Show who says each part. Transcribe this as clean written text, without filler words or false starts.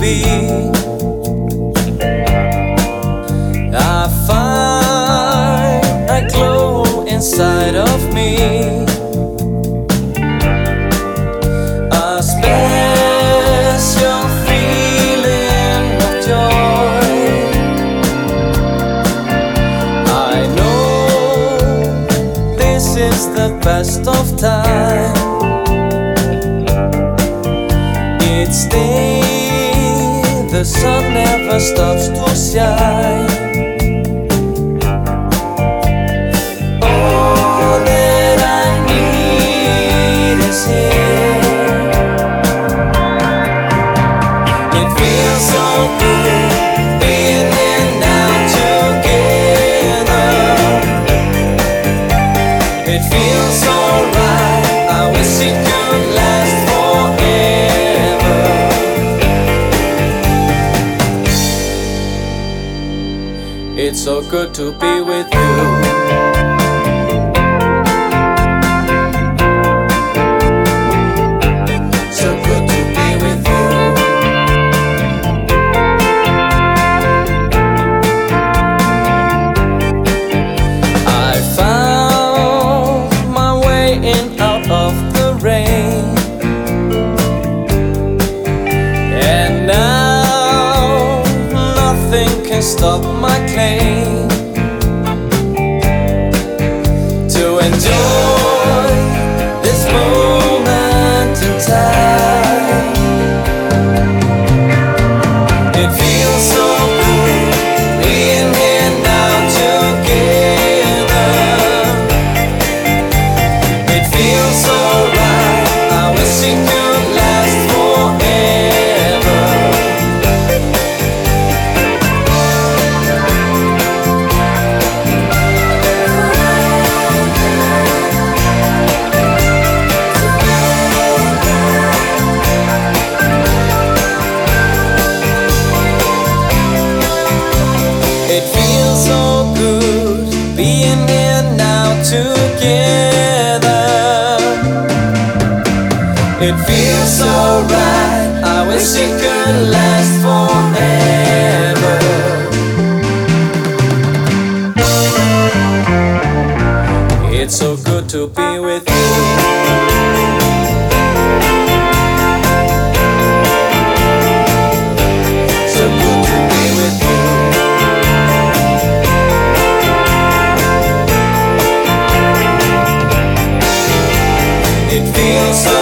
Speaker 1: be. I find a glow inside of me, a special feeling of joy. I know this is the best of time. Each day the sun never stops to shine. All that I need is here. It feels so good being here now together. It feels so right. I wish it could last forever. It's so good to be with you. So good to be with you. I found my way in out of the rain, and now nothing can stop my claim to enjoy this moment in time. It feels so good being here now together. It feels so right. I wish it could last forever. It feels so good being here now together. It feels so right. I wish it could last forever. It's so good to be with you. So good to be with you. It feels so